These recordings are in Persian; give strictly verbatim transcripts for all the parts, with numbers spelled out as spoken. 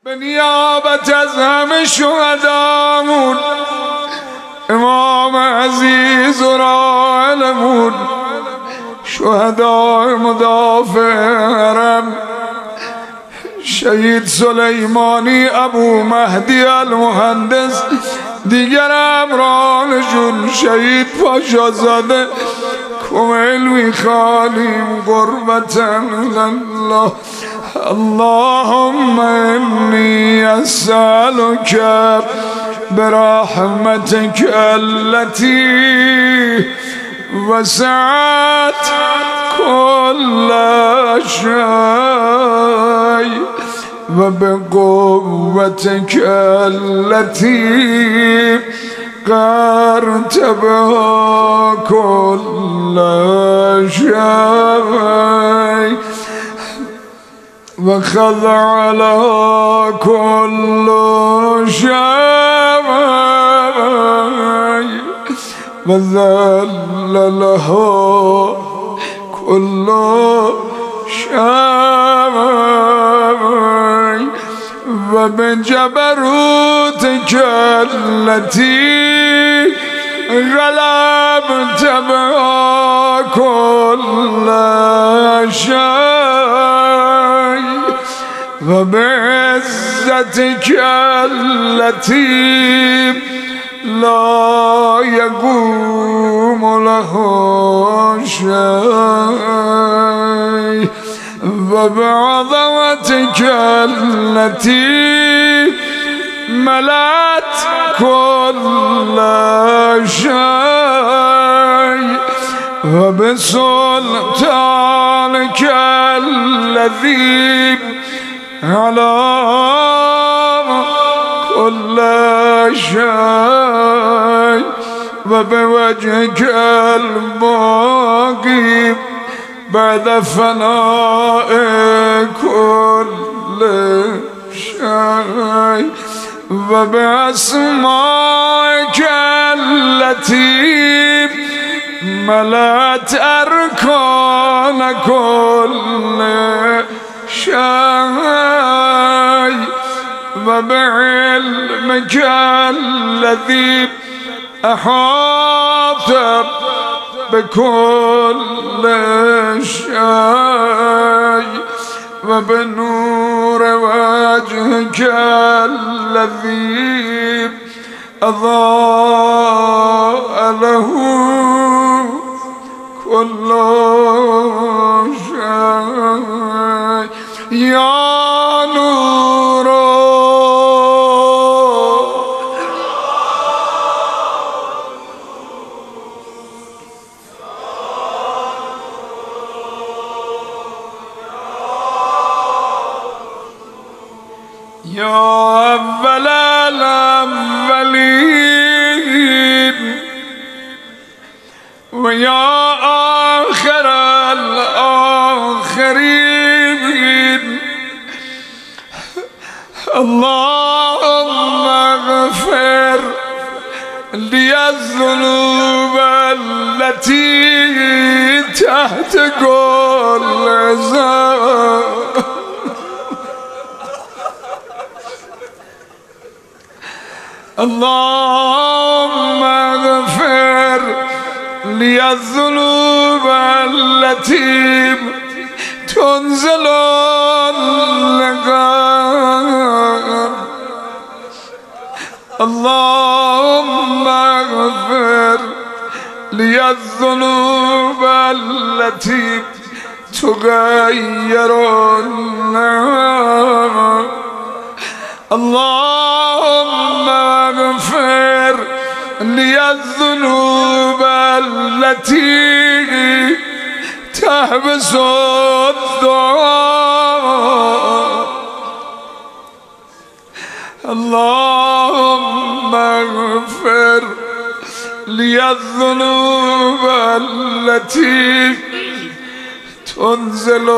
به نیابت از همه شهدامون امام عزیز و راحلمون شهدای مدافع حرم شهید سلیمانی ابو مهدی المهندس، دیگر امرانشون شهید پاشازاده کمیلوی خالیم قربتا الله. اللهم انی اسألک برحمتك التي وسعت كل شيء وبقوتك التي قهرت بها كل شيء وخضع لها كل شيء وذل لها كل شيء وبجبروتك التي غلبت بها كل شيء وبعزتك التي لا يقوم له شيء وبعظمتك التي ملأت كل شيء وبسلطانك الذي على كل شيء وبوجهك الباقي بعد فناء كل شيء وبأسمائك التي ملأت أركان كل شيء وبعلمك الذي أحاط بكل شيء وبنور وجهك الذي أضاء له كل شيء يا نور يا أول الأولين ويا آخر الآخرين اللهم اغفر لي الذنوب التي تحت كل ذنب اللهم اغفر لي الذنوب التي تنزل اللقاء اللهم اغفر لي الذنوب التي تغير النار اللهم اغفر لي الذنوب التي تحبس الدعاء اللهم اغفر لي الذنوب التي تنزل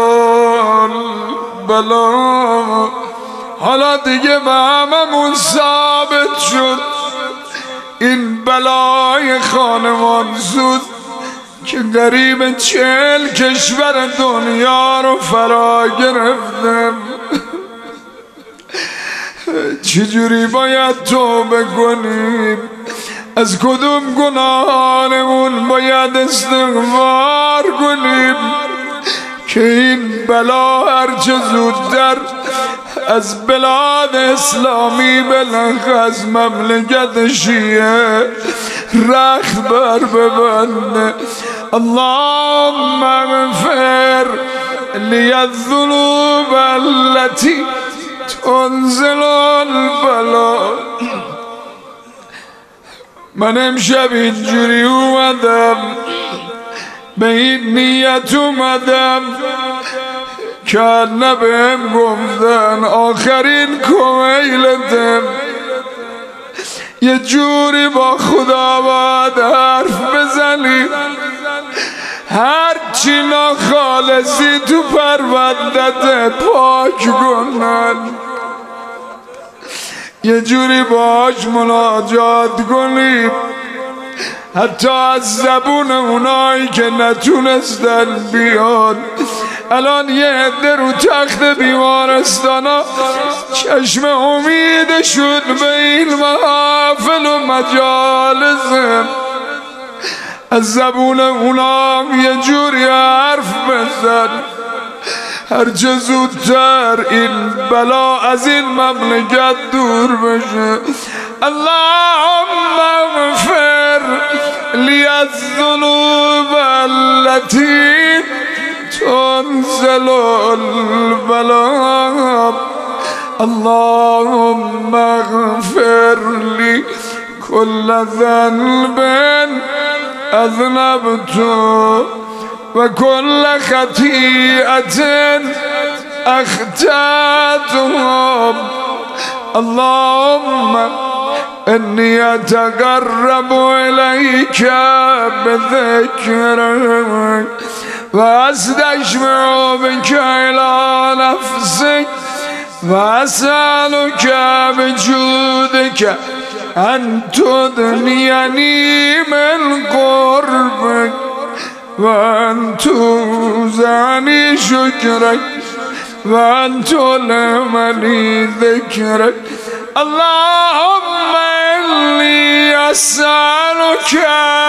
البلاء. حالا دیگه به هممون ثابت شد این بلای خانمان زود که غریب چهل کشور دنیا رو فرا گرفتم. چجوری باید توبه کنیم؟ از کدوم گناهانمون باید استغفار کنیم که این بلا هرچه زودتر از بلاد اسلامی بلخ از مملکت شیعه رخت بر ببنده. اللهم اغفر لی الذنوب التي تنزل البلا. من امشب اینجوری اومدم، به این نیت اومدم که نبهم گفتن آخرین کویلتم، یه جوری با خدا باید حرف بزنی هرچی ناخالصی تو پروندت پاک کنن، یه جوری باش مناجات کنی حتی از زبون اونایی که نتونستن بیان. الان یه عده رو تخت بیمارستانا چشم امیدشون به این محافل و مجالس، از زبون اونا یه جوری حرف بزن هرچه زودتر این بلا از این مملکت دور بشه. اللهم اغفر لی الذنوب التي تنزل البلا. اللهم اغفر لی كل ذنب اذنبت و كل خطیئة اخطأتها. اللهم انی اتقرب الیک بذکرک و استشفع بک الی نفسک و اسألک بجودک ان تدنینی من قربک و ان توزعنی شکرک و ان تلهمنی ذکرک. اللهم انی اسألک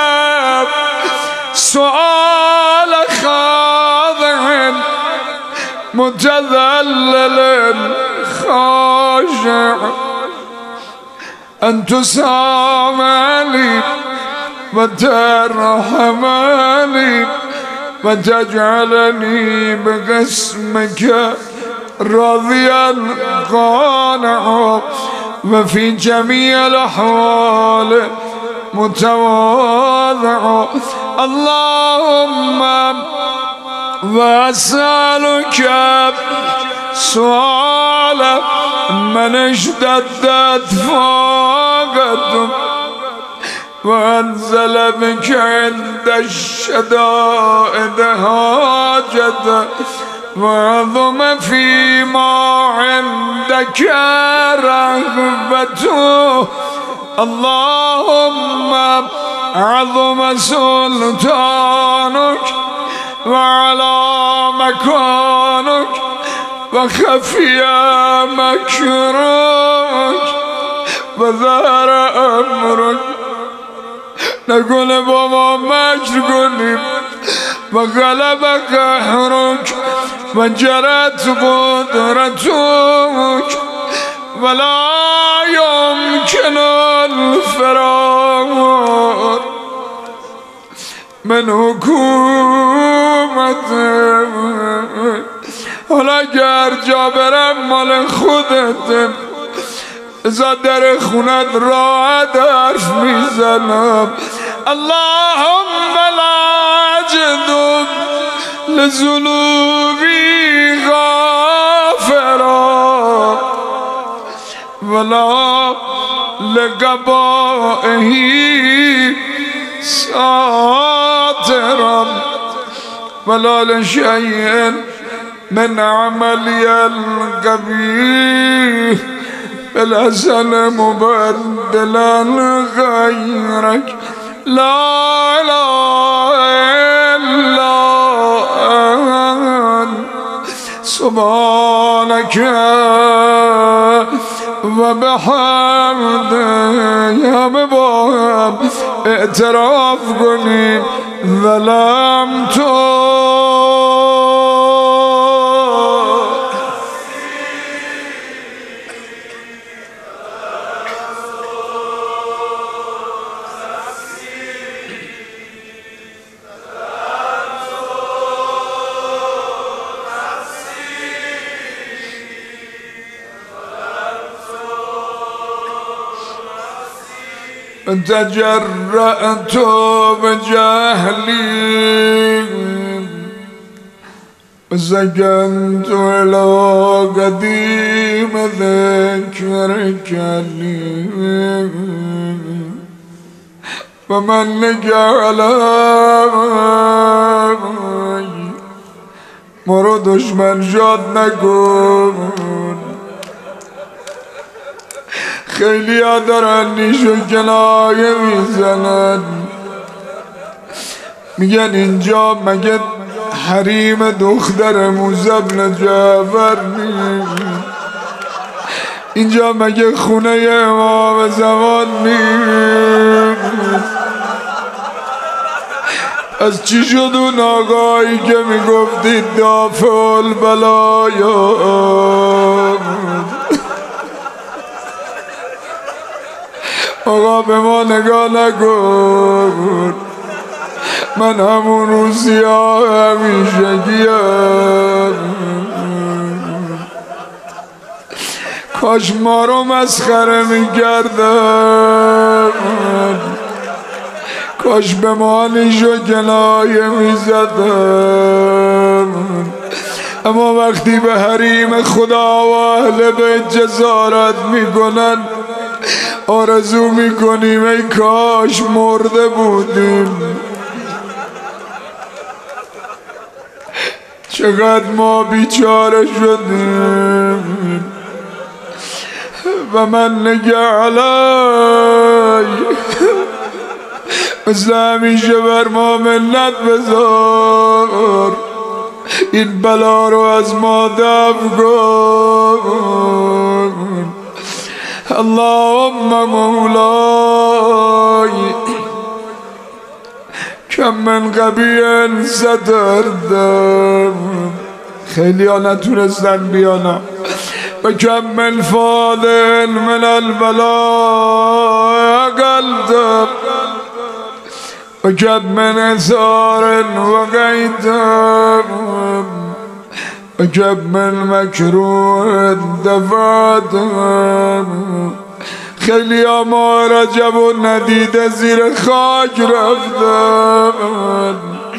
سؤال خاضع متذلل خاشع ان تسامحني وترحمني وتجعلني بقسمك راضيا قانعا وفي جميع الأحوال متواضعا. اللهم وأسألك سؤال من اشتدت فاقته وانزل بك عند الشدائد حاجته وعظم فيما عندك رغبته. اللهم عظم سلطانك وعلى مكانك وخفي مكرك وظهر أمرك. نقول بابا مكر کنیم و غلب قهرك و جرت قدرتك ولا يمكن الفرار من حکومتك. حالا اگر جا برم مال خودت، ازا در خونت راحت حرف میزنم. اللهم لا اجد لذنوبی غافرا ولا لقبائه ساترا ولا لشيء من عملي القبيح بالحسن مبدلا غيرك. لا اله الا انت سبحانك و به حمده همه با هم اعتراف کنیم ظلم تو تجرأت بجهلي وسكنت إلى قديم ذكرك لي فمن جعل مرو دشمن شاد نکن خیلی ها دارن نیشو کنایه میزنن میگن اینجا مگه حریم دختر موسی بن جعفر نیست اینجا مگه خونه امام زمان نیست از چی شد اون آقایی که میگفتید دافع البلایا آقا به ما نگاه نکن من همون روزی ها همیشه گیم کاش ما رو مسخره میکردن کاش به ما نیشو کنایه میزدن اما وقتی به حریم خدا و اهل بیت جسارت میکنن آرزو میکنیم ای کاش مرده بودیم چقدر ما بیچاره شدیم و من نگه علی مثل همیشه بر ما منت بذار این بلا رو از ما دفع کن اللهم مولاي کم من قبیل ستردم خیلی ها نتونستن بیانا و کم من فاضل من البلاء قلدم و کم من اثار و غیدم و کم من مکروه دفعتم خیلی ها ماه رجب و ندیده زیر خاک رفتن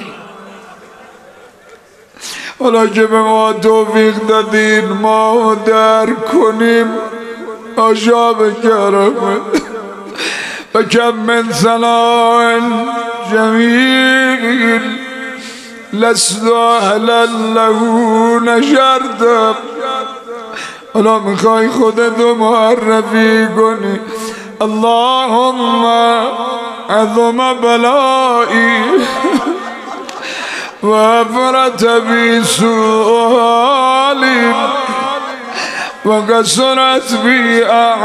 حالا که به ما توفیق دادین ما در کنیم آشاب کرمه و کم من ثناء جمیل لست اهلا له نشردم حالا میخوای خودتو معرفی کنی اللهم عظم بلایی و افرت بی سؤالی و قصرت بی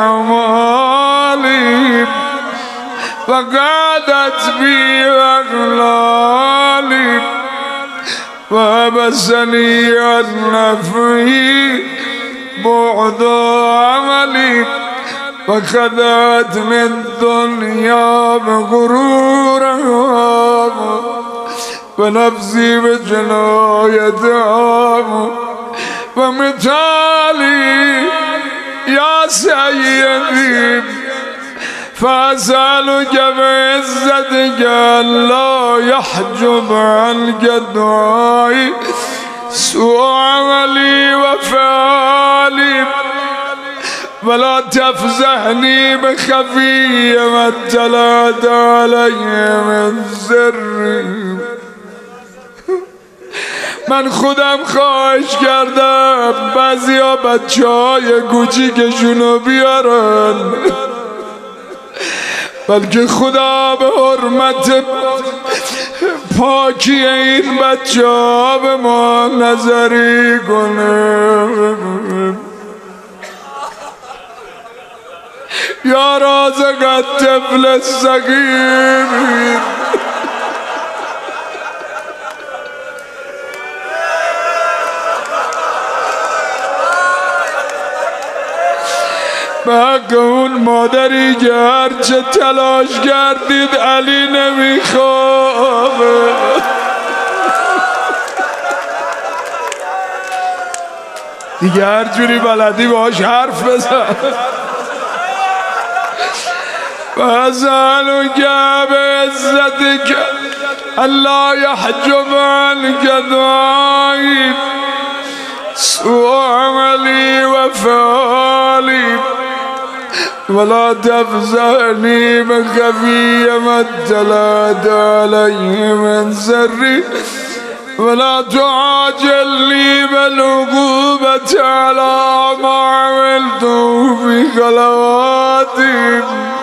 اعمالی و قعدت بی اغلالی و بسنی النفعی بعد عملی و خدت من دنیا بغرورها و نفسی به جنایتها و مثالی یا سیدی فاسألك بعزتك لا يحجب عنك دعائي سوء عملي وفعالي ولا تفزحني بخفي ما اطلعت علي من سري من خودم خواهش کردم بعضی ها بچه های کوچیکشونو بیارن بلکه خدا به حرمت پاکی این بچه ها به ما نظری کنه یا رازق الطفل الصغیر. به حق اون مادری که هرچه تلاش کردید علی نمیخوابه. دیگه هر جوری بلدی باش حرف بزن. واسألك بعزتك ألا يحجب عنك ضعيف سوء عملي وفعالي ولا تفزعني بخفي ما اطلعت عليه من سري ولا تعاجلني بالعقوبة على ما عملته في خلواتي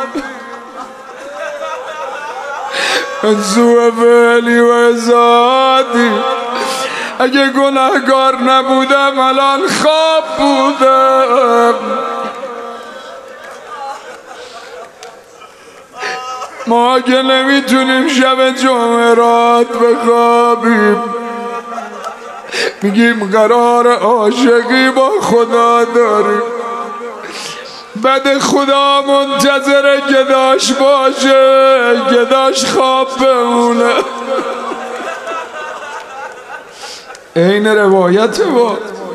من سوء فعلی و ازادی. اگه گناهگار نبودم الان خواب بودم. ما که نمیتونیم شب جمعرات بخوابیم، میگیم قرار عاشقی با خدا داریم، بعد خدا منتظر گداش باشه، گداش خواب بمونه. این روایت با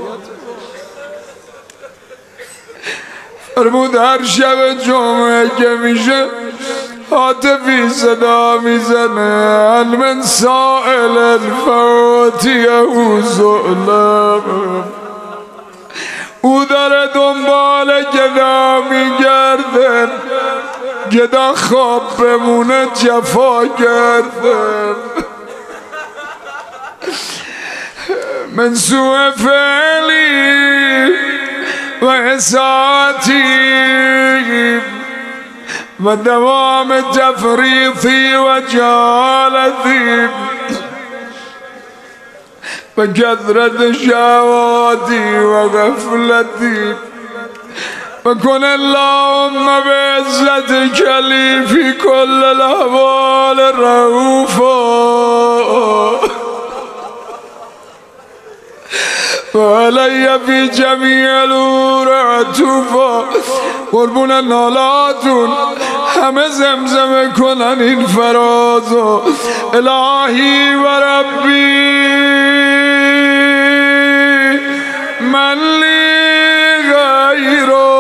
فرمود هر شب جمعه که میشه هاتفی صدا میزنه هل من سائل فوتیه ظلم. او داره دنبال گدا میگرده، گدا خواب بمونه جفا کرده. من سوء فعلی و اساتی و دوام تفریطی و جالتی و کثرت شهواتی و غفلتی فكن اللهم بعزتك لي في كل الاحوال رؤوفا وعلي في جميع الامور عطوفا. قربون نالاتون همه زمزمه کنن این فرازو. الهی و ربی من لی غیرو.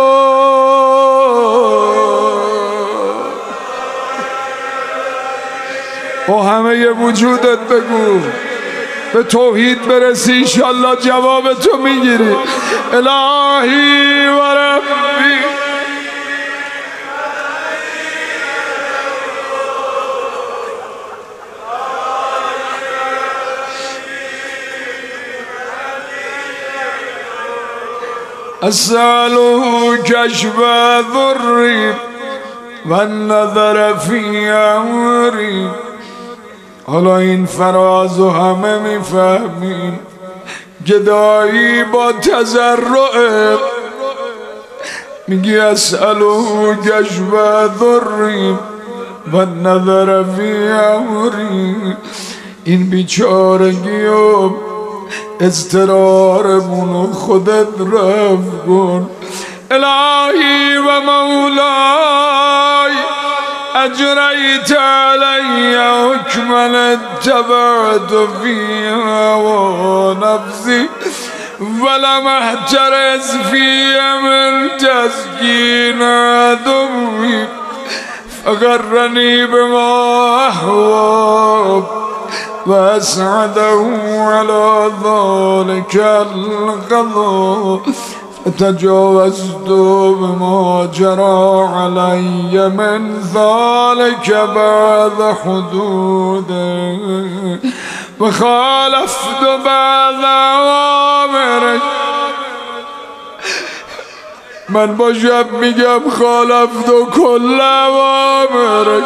با همه وجودت بگو به توحید برسی، انشالله جواب تو میگیری. الهی و ربی اسأله کشف ضری و النظر فی امری. حالا این فرازو همه میفهمیم. گدایی با تضرع میگی اسأله کشف ضری و النظر فی امری. این بیچارگی و اضطرارمونو خودت رفع کن. الهی و مولای اجریت علی حکما اتبعت فی هوا نفسی ولم احترز فی من تسکین عدوی فغرنی بما احواب واسعده على ذلك القضاء فتجاوزت بما جرى علي من ذلك بعد حدوده وخالفت بعد اوامرك. من با شب میگم خالفت كل اوامرك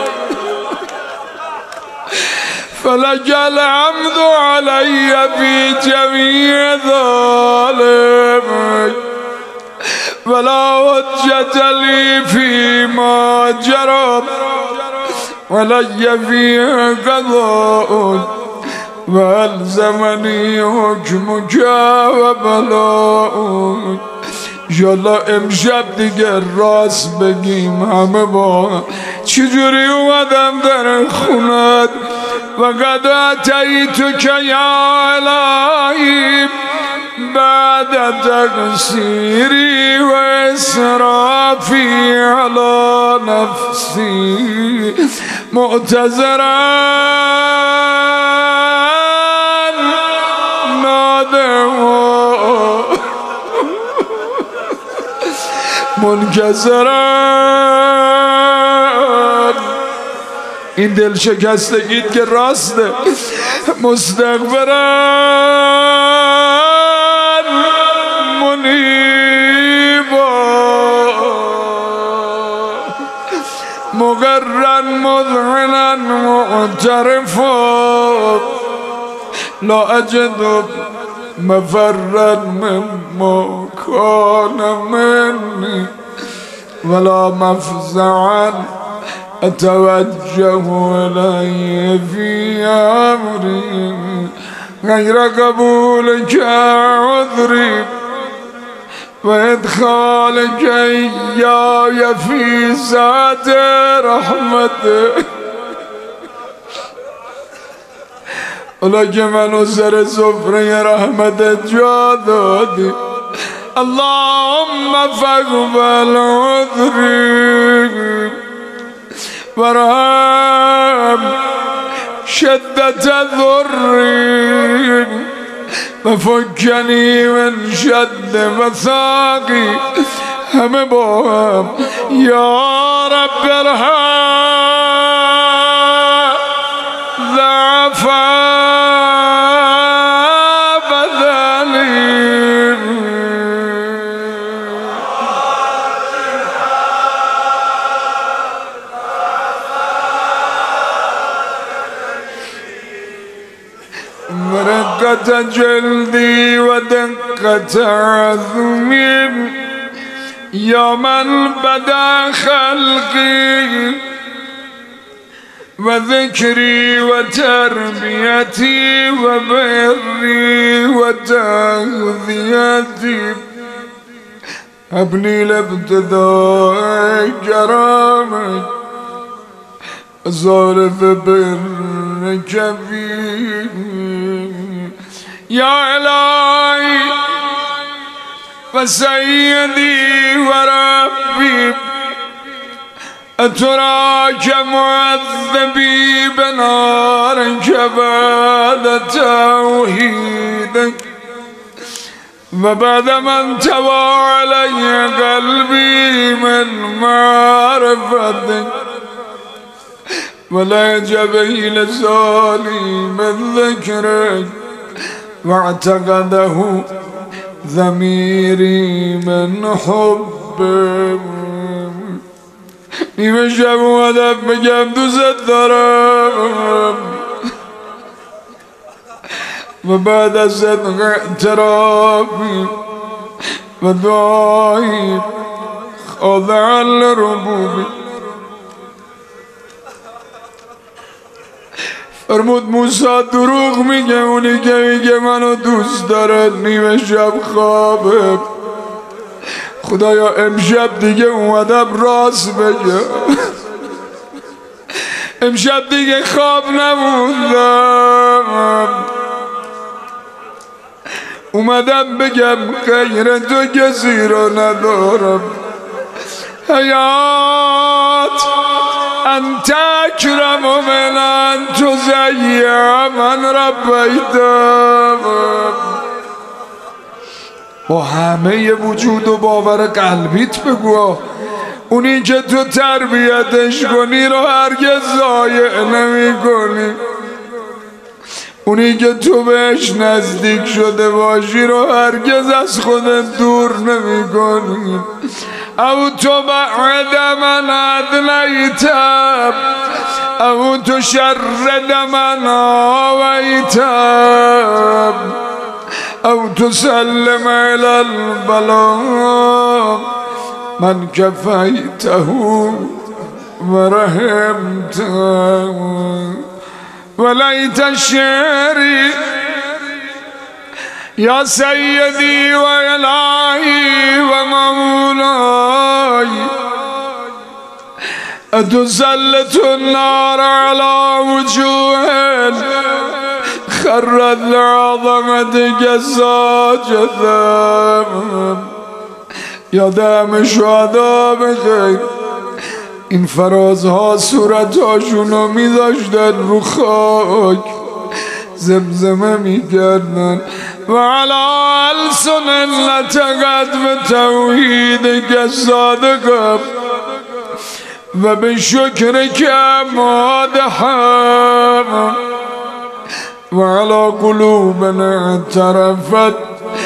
فلك الحمد علي في جميع ظالمك ولا حجة لي فيما جرى ولي فيه قضاء والزمني حكمك وبلاء. انشالله امشب دیگه راست بگیم همه با چجوری اومدم در خونت و قد اتیتک یا الهی بعد تقصیری و اسرافی علی نفسی معتذرا نادما منکسران. این دل شکستگیت که راسته مستغفران منیبا مغرن مذعنن معترفا لا اجد مفرا مما كان مني ولا مفزعا أتوجه إليه في أمري غير قبولك عذري وإدخالك إياي في سعة رحمتك. ولكن من سر سفره رحمتك جا دادی. اللهم فاقبل عذري وارحم شدة ضري وفكني من شد وثاقي همه با هم یا رب ارحم ضعفا مرقة جلدي ودقة عظمي يا من بدا خلقي وذكري وتربيتي وبري وتغذيتي ابني لابتداء كرامك صارف برك فيه يا إلهي وسيدي وربي أتراك معذبي بنارك بعد توحيدك وبعد ما انتوى علي قلبي من معرفتك ولا جبي لساني من ذكرك واعتقده ضميري من حبك. نیمه شب اومدم بگم دوست دارم و بعد از صدق اعترافی و دعایی خاضعا لربوبی فرمود موسی دروغ میگه اونی که میگه منو دوست داره نیمه شب خوابه. خدایا امشب دیگه اومدم راست بگه امشب دیگه خواب نموندم اومدم بگم غیر تو کسی رو ندارم. حیات انت اکرم من ان تزیع من ربیتم. با همه وجود و باور قلبیت بگو اونی که تو تربیتش کنی رو هرگز ضایع نمی کنی. اونی که تو بهش نزدیک شده باشی رو هرگز از خودت دور نمی کنی. او تو بعد من ادلیتم او تو شرد من آویتم أو تسلم إلى البلاء من كفيته ورحمته. وليت شعري يا سيدي وإلهي ومولاي أتسلط النار على وجوه خرت لعظمتك ساجدا. یا دم شهدا بخیر. این فرازها صورتاشونو میذاشتن رو خاک زمزمه میکردن و علی السن لتقت به توحیدک صادقا و به شکرک مادحا و علی قلوبنا اعترفت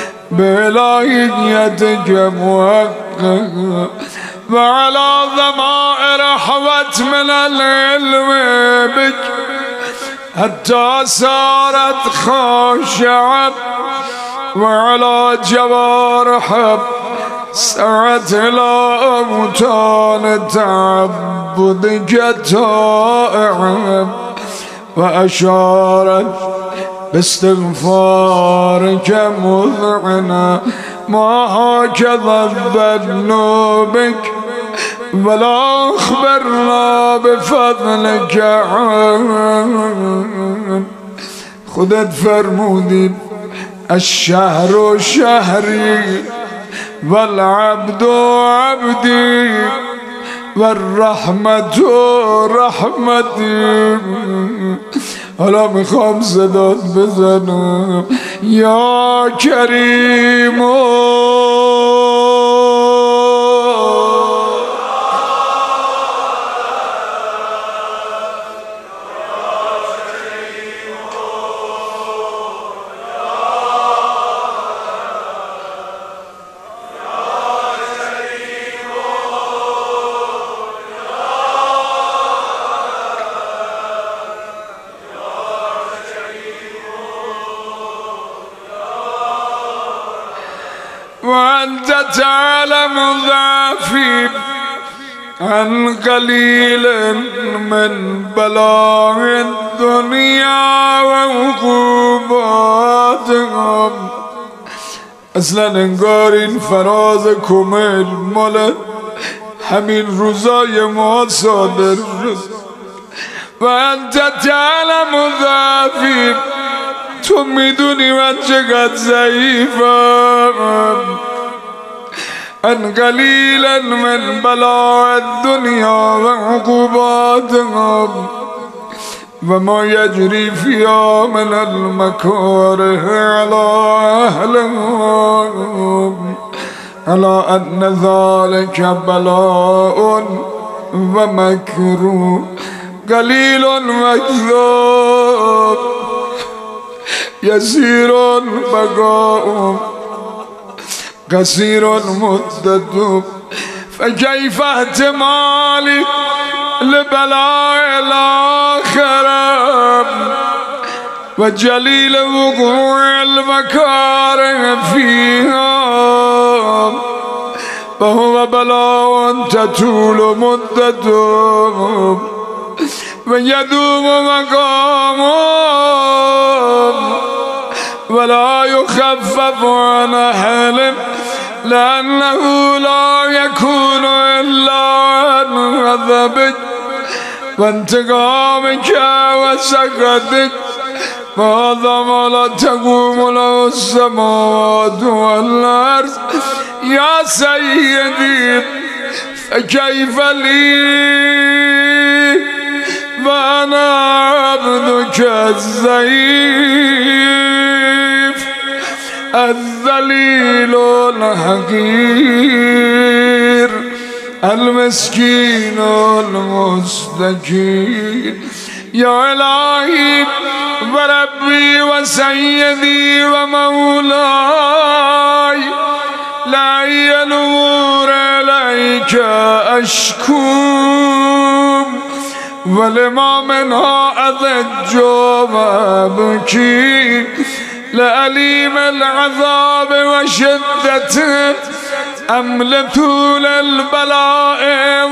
بإلهیتک محققا و علی ضمائر حوت من العلم بک حتى صارت خاشعة و علی جوارح سعت إلى أوطان تعبدك طائعا و اشارت باستغفارك مذعنا ما هكذا الظن بك ولا اخبرنا بفضلك عن. خودت فرمودی الشهر شهری والعبد عبدی والرحمت رحمتی. حالا میخوام صدات بزنم یا کریم وأنت تعلم ضعفي عن قليل من بلاء الدنيا وعقوباتهم. اصلا انگار این فراز کمیل مال همین روزای ما صادر شد. و انت تعلم ضعفی، تو میدونی من چقدر ضعیفم. ان قلیلا من بلاء الدنیا و عقوباتها و ما یجری فیها من المکاره علی اهلهم على ان ذلك بلاء و مکروه قلیل مکذوب يسير بقاء قصير مدة. فكيف احتمالي لبلاء الآخرة وجليل وقوع المكاره فيها فهو بلاء تطول مدته ويدوم مقامه ولا يخفف عن أهل لأنه لا يكون إلا عن غضبك وانتقامك وسخطك. وهذا ما لا تقوم له السماوات والأرض. يا سيدي فكيف لي وأنا عبدك الضعيف الذليل الحقير المسكين المستكين. يا إلهي وربي وسيدي ومولاي لا ينور إليك أشكو ولما منها أضج وأبكي لأليم العذاب وشدته أم لطول البلاء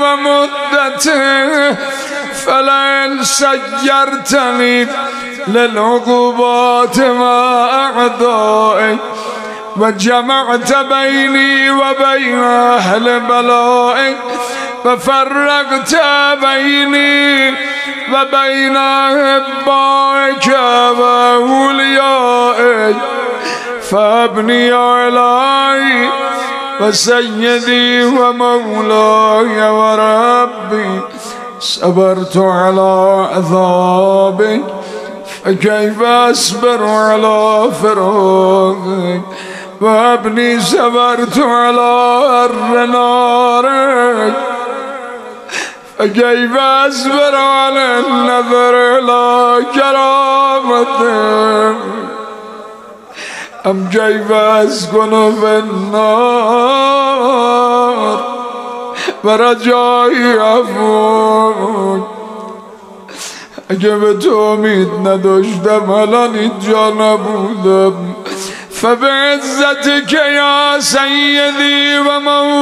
ومدته فلئن سيرتني للعقوبات مع أعدائي وجمعت بيني وبين أهل بلائي ففرقت بيني وبين أحبائك وأوليائي فابني علي وسيدي ومولاي وربي صبرت على عذابك فكيف أصبر على فراقك وابني صبرت على حر نارك فكيف أصبر على النظر إلى كرامتك أم كيف أسكن في النار ورجائي عفوك اگه به تو امید نداشتم الان اینجا نبودم فبعزتك یا سیدی و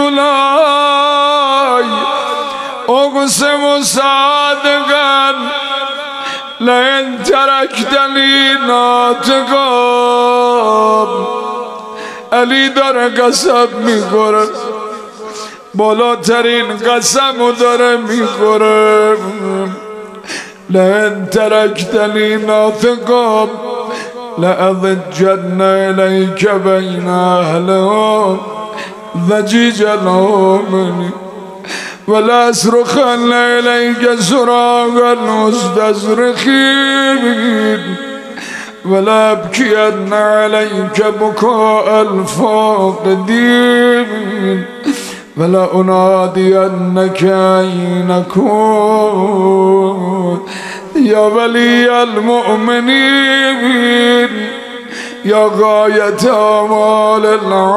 مولاي اقسم صادقا لئن ترکتنی ناطقا علی داره قسم میخوره بالاترین قسم داره میخوره لئن تركتني ناطقا لأضجن إليك بين أهلهم ضجيجا مني ولا أصرخن إليك صراخ المستصرخين ولا أبكين عليك بكاء الفاقدين ولا أنادينك أين كنت يا ولي المؤمنين يا غاية آمال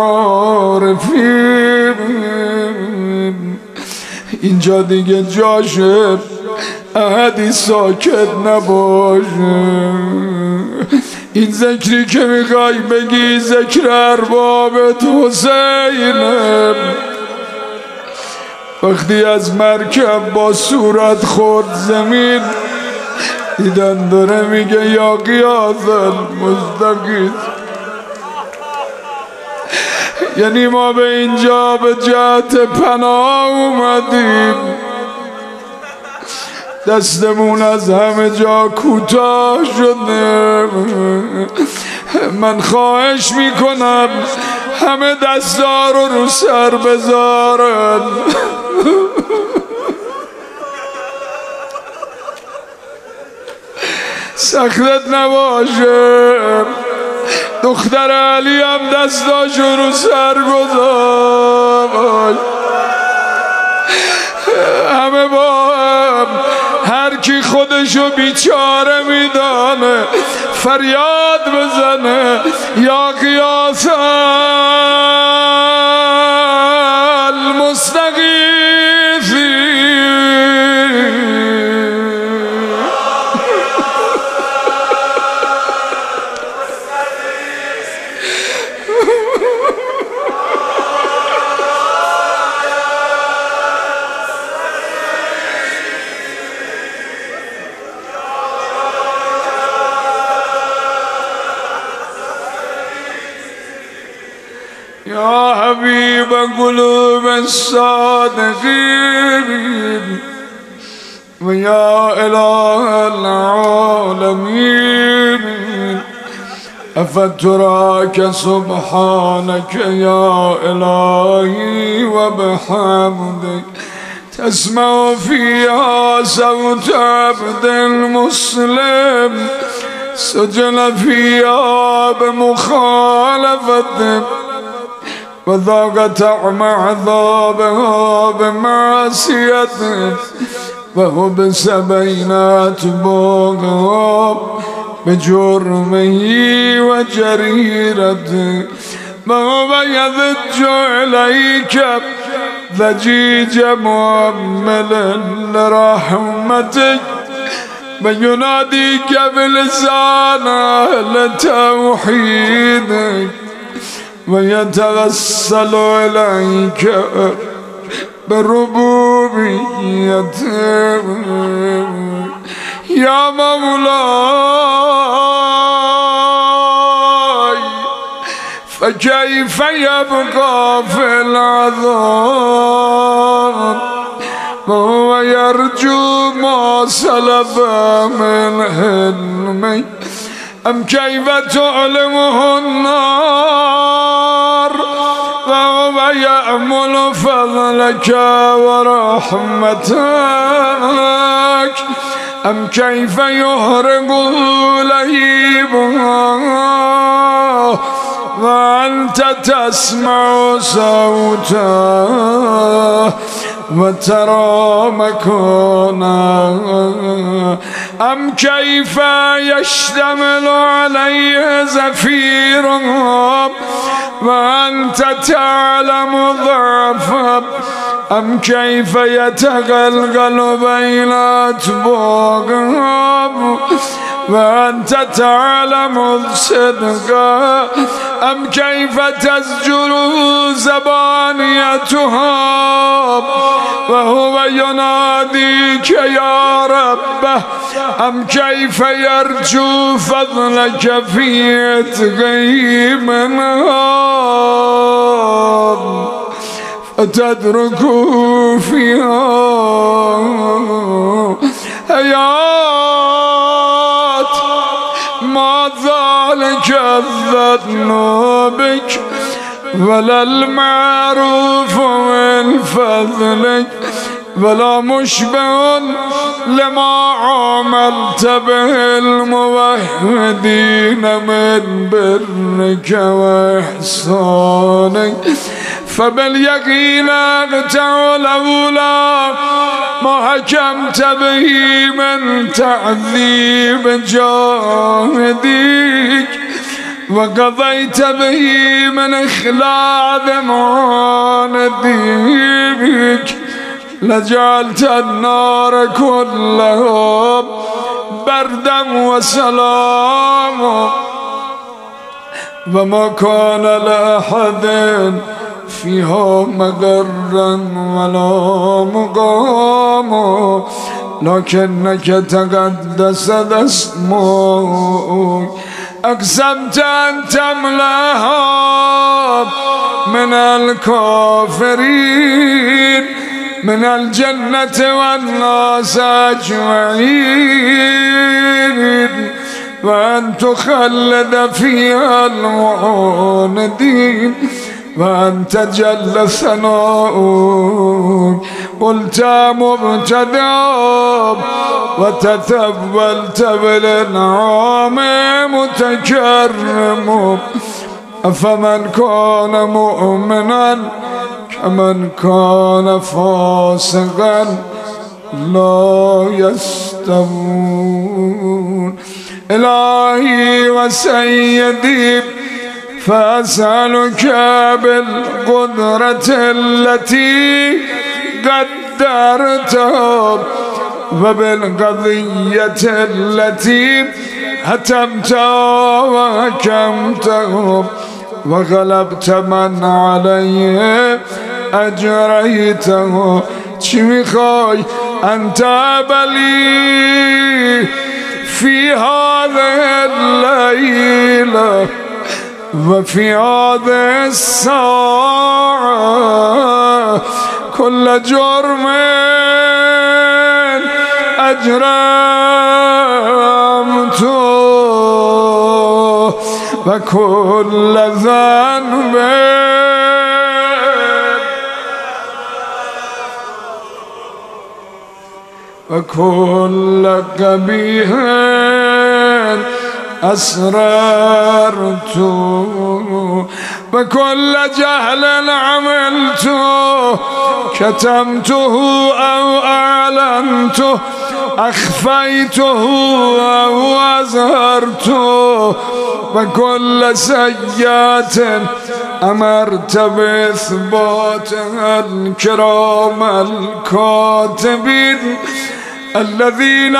العارفين اینجا دیگه جاشه احدی ساکت نباشه این ذکری که میخوای بگی ذکر اربابت حسینه وقتی از مرکب با صورت خورد زمین دیدن داره میگه یا قیاس المستقیم یعنی ما به اینجا به جهت پناه اومدیم دستمون از همه جا کوتاه شده من خواهش میکنم همه دستا رو رو سر بذارن سختت نباشه دختر علی هم دستاشو رو سر گذاشت همه با هم هر کی خودشو بیچاره میدانه فریاد بزنه یا قیاس المستغیثی يا حبيب قلوب الصادقين ويا إله العالمين أفتراك سبحانك يا إلهي وبحمدك تسمع فيها صوت عبد المسلم سجل فيها بمخالفته وذاق طعم عذابها بمعصيته وحبس بين أتباعها بجرمه وجريرته وهو يضج إليك ضجيج مؤمل لرحمتك ويناديك بلسان أهل توحيدك ويتوسل إليك بربوبيتك يا مولاي. فكيف يبقى في العذاب وهو يرجو ما سلب من حلمي؟ أم كيف تعلمه النار وهو يأمل فضلك ورحمتك؟ أم كيف يهرب لهيبها وأنت تسمع صوته وترى مكانه؟ أم كيف يشتمل عليه زفيرهم وأنت تعلم ضعفه؟ أم كيف يتغلغل بين أطباقهم وأنت تعلم الصدق؟ أم كيف تزجر زبانيتهم وهو يناديك يا ربه؟ أم كيف يرجو فضلك في عتقه منهم فتتركوا فيها حياة؟ ما ذلك الظن بك ولا المعروف من فضلك ولا مشبه لما عملت به الموحدين من برك وإحسانك. فباليقين أقطع الأولى ما حكمت به من تعذيب جاهديك وقضيت به من إخلاد معانديك. لجعلت النار كلها بردا وسلاما وما كان لأحد فيها مقرا ولا مقاما لكنك تقدست اسمك. أقسمت أن تملأها من الكافرين من الجنة والناس أجمعين وأن تخلد فيها المعاندين وأن تجل ثناؤك. قلت مبتدأ وتثبلت بالإنعام متكرم. أفمن كان مؤمنا كمن كان فاسقا لا يستوون. إلهي وسيدي فأسألك بالقدرة التي قدرتها وبالقضية التي هتمتها وحكمتها وغلبت من عليه أجريته. چی میخوای أنت بلي في هذه الليلة وفي هذه الساعة كل جرم أجرمته وكل ذنب وكل قبيح أسررت وكل جهل عملته كتمته أو أعلنته أخفيته أو أظهرته وكل سيئات أمرت بإثباتها الكرام الكاتبين الذين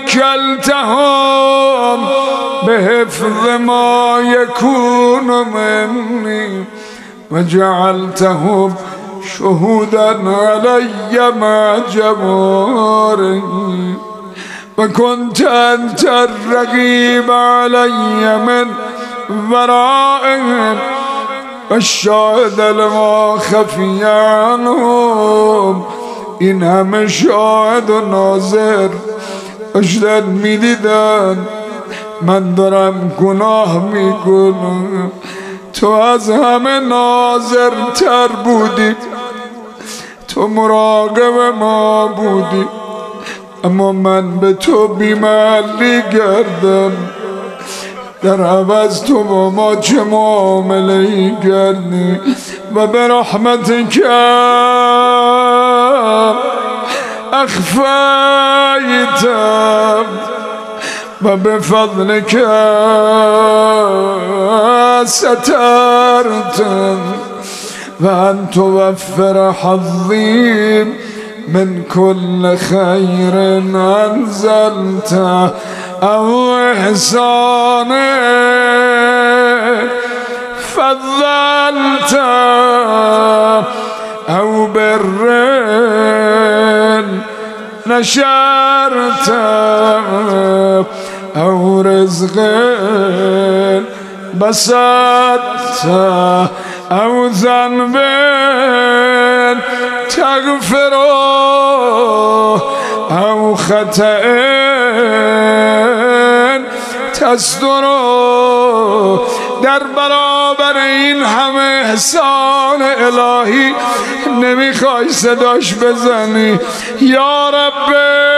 وكلتهم بحفظ ما يكون مني وجعلتهم شهودا علي مع جمهوري وكنت أنت الرقيب علي من ورائهم والشاهد لما خفي عنهم. این همه شاهد و ناظر اشتن می دیدن من دارم گناه می کنم، تو از همه ناظر تر بودی، تو مراقب ما بودی، اما من به تو بی‌محلی کردم، در عوض تو با ما چه معامله‌ای کردی و به رحمتک اخفیتم و به فضلک سترتم و ان توفر حظی من كل خير أنزلته أو إحسان فضلته أو بر نشرته أو رزق بسطته أو ذنب تغفره أو خطأ تستره. در برابر این همه احسان الهی نمیخوای صداش بزنی یا رب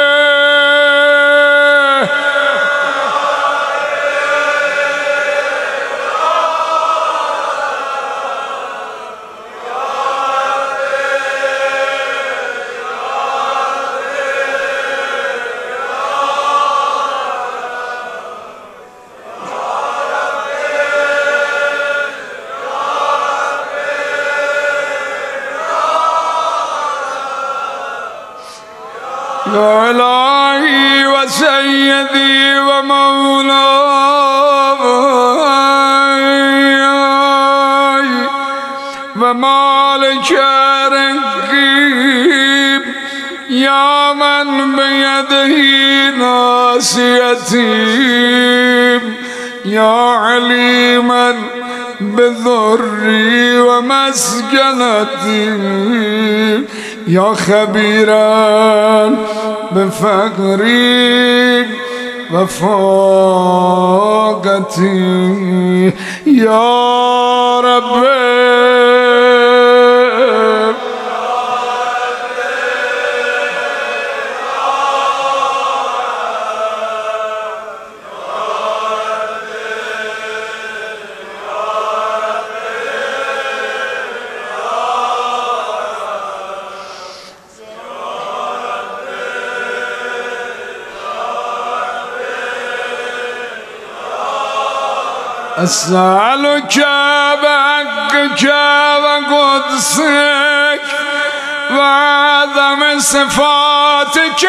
يا إلهي وسيدي ومولاي ومالك رقيب يا من بيده ناصيتي يا عليما بضري ومسكنتي يا خبيرا بفقري وفاقتي يا رب أسألك بحقك وقدسك وعظم صفاتك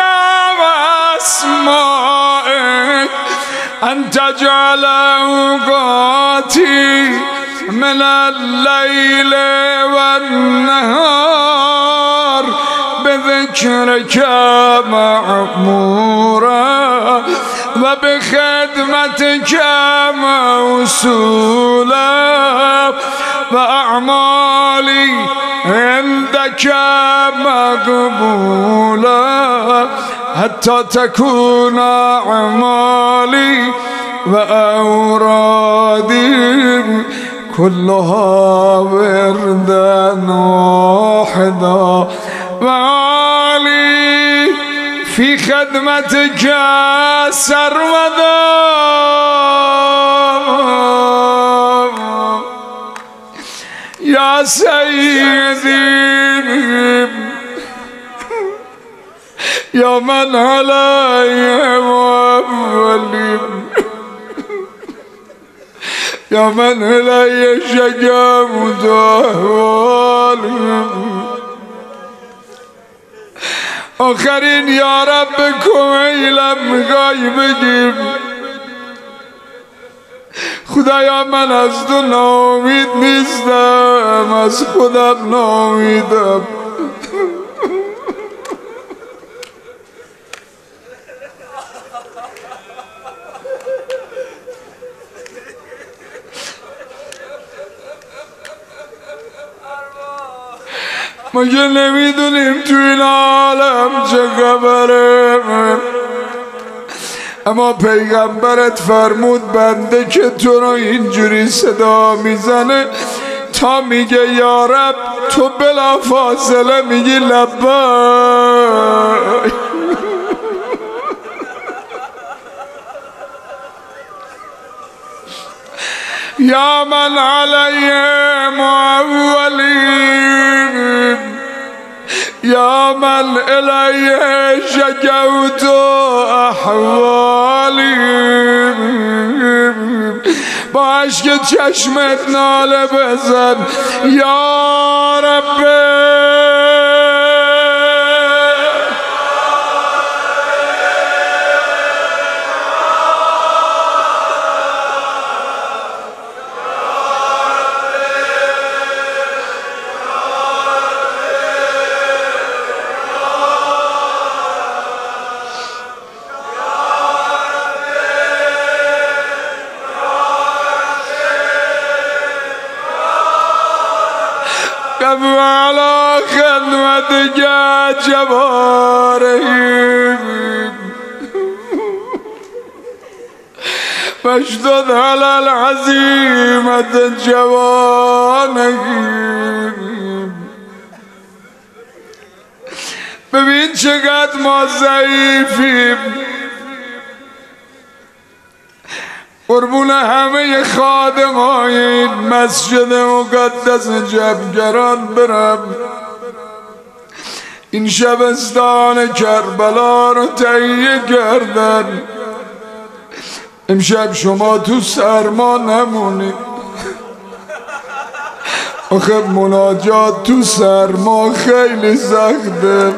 وأسمائك أن تجعل أوقاتي من الليل والنهار بذكرك معمورا وبخدمتك موصولا وأعمالي عندك مقبولا حتى تكون أعمالي وأورادي كلها وردا واحدا وعلي في خدمتك سرمدا يا سيدي يا من علي وأولي يا من علي شجاعة أهوالي آخرین یا رب کمیلم میخوای بگیم خدایا من از تو ناامید نیستم، از خودم ناامیدم. ما که نمیدونیم تو این عالم چه خبره، اما پیغمبرت فرمود بنده که تو رو اینجوری صدا میزنه تا میگه یا رب تو بلا فاصله میگی لبیک. یا من علیهم اولین، یا من الیه شکوت احوالی. با عشق چشمت ناله بزن یا رب. على خدمتك جوارهم فاشدد على العزيمة جوانهم. ببین چقدر ما ضعیفیم، قربون همه خادمای این مسجد مقدس جبگران برم. این شبستان کربلا رو تهیه کردن، امشب شما تو سرما نمونید. آخه مناجات تو سرما خیلی سخته،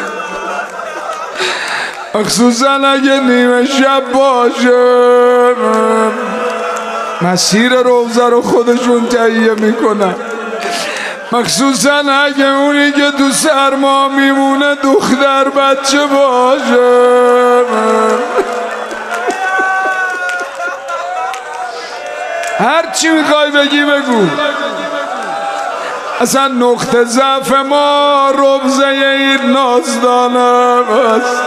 مخصوصا اگه نیمه شب باشه. مسیر روزه رو خودشون تهیه میکنن، مخصوصا اگه اونی که تو سرما میمونه دختر بچه باشه. هر چی میخوای بگی بگو، اصلا نقطه ضعف ما روزه این نازدانم است.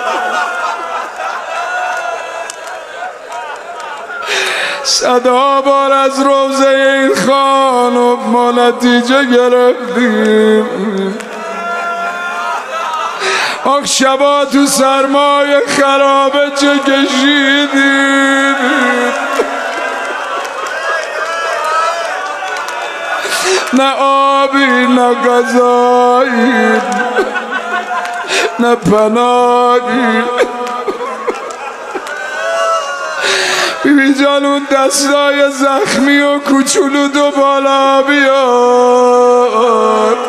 صدا بار از روزه این خانم ما نتیجه گرفتیم. آخ شبا تو سرمای خرابه چه کشیدیم، نه آبی نه غذایی نه پناهی. بیبی جان اون دستای زخمی و کوچولو دو بالا بیار.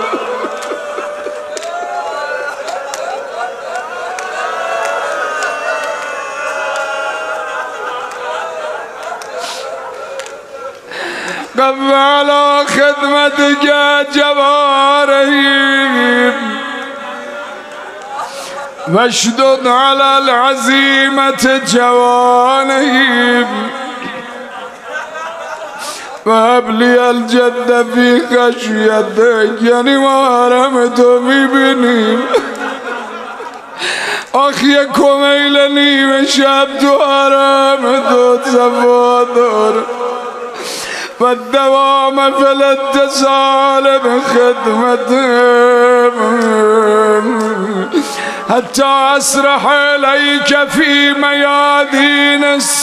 قبل خدمتك جوارهم واشدد على العزيمة جوانهم وهب لي الجد في خشيتك. یعنی ما حرم تو میبینیم، آخ یک کمیل نیمه شب تو حرم تو صفا داره و الدوام في الاتصال بخدمتهم حتى أسرح إليك في ميادين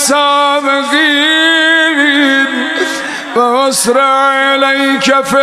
السابقين وأسرع إليك في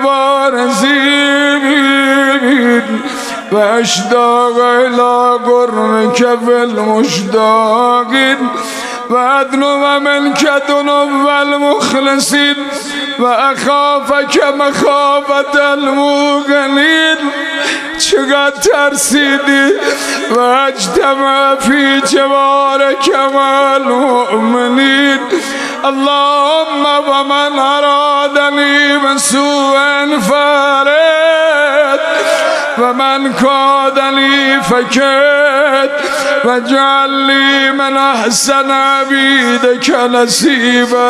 البارزين وأشتاق إلى قربك في المشتاقين وأدنو منك دنو المخلصين وأخافك مخافة الموقنين چقدر ترسیدی و اجتمع فی جوارک مع المؤمنین اللهم و من ارادنی بسوء فارد و من کادنی فکد واجعل لی من احسن عبیدک نصیبا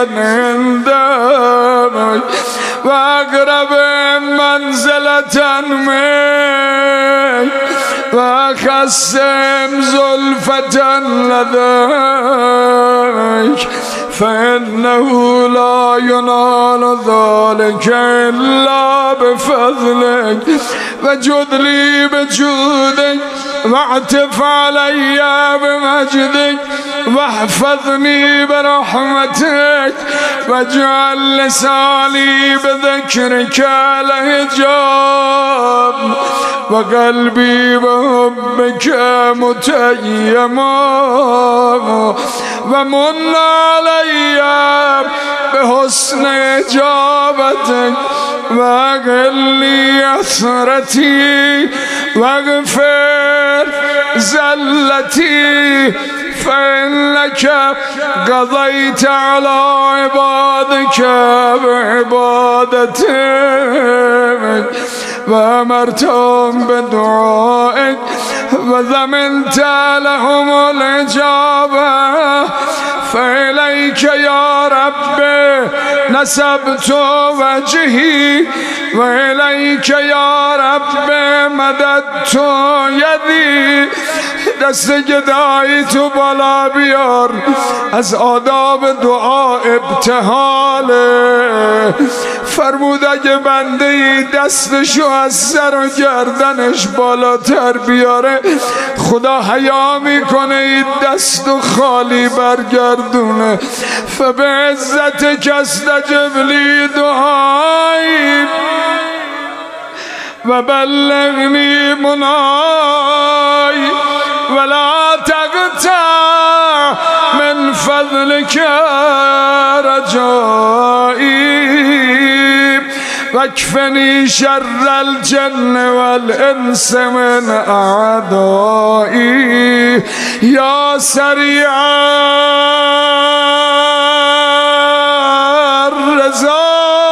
عندک و اقرب منزلة منک و خصم زلفة لدیک فإنه لا ينال ذلك إلا بفضلك وجد لي بجودك واعتف علي بمجدك واحفظني برحمتك واجعل لساني بذكرك لهجاب وقلبي بحبك متيما ومن علي بحسن إجابتك واغفر لي أثرتي واغفر زلتي فإنك قضيت على عبادك بعبادتك وأمرتهم بدعائك وضمنت لهم الإجابة فإليك يا رب نسبت وجهي وإليك يا رب مددت يدي دست گدایی تو بالا بیار از آداب دعا ابتحاله فرمود اگه بنده ای دستشو از سر و گردنش بالاتر بیاره خدا حیا میکنه این دستو خالی برگردونه فبعزت کستجب لی دعایی و بلغنی منای ولا تقطع من فضلك رجائي واكفني شر الجن والإنس من أعدائي يا سريع الرزق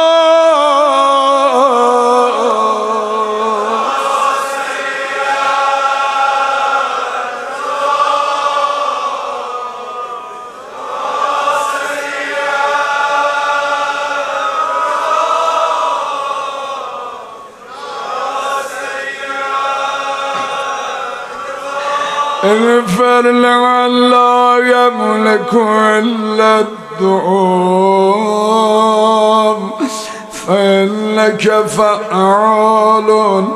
اغفر لمن لا يملك إلا الدعاء فإنك فعال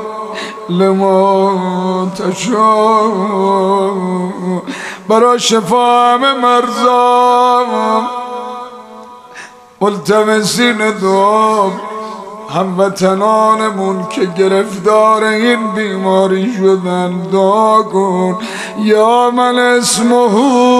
لما تشاء برای شفا مرزا ملتمسین دعا هموطنانمون که گرفتار این بیماری شدن دعا کن یا من اسمه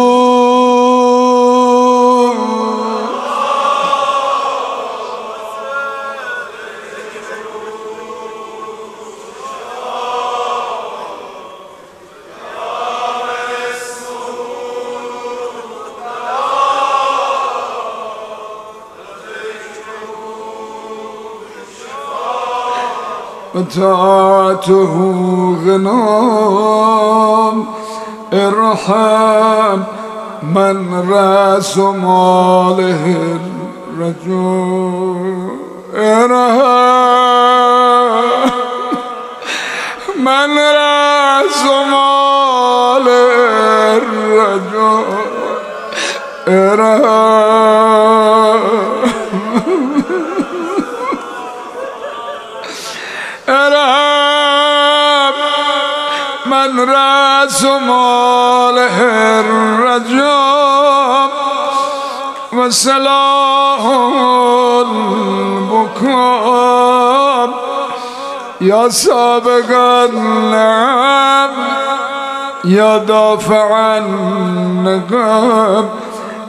وطاعته غنام ارحم من رأس ماله الرجل ارحم من رأس ماله الرجل ارحم ارحم من رأس ماله الرجل وسلاح البكاء يا سابق النعم يا دافع النقم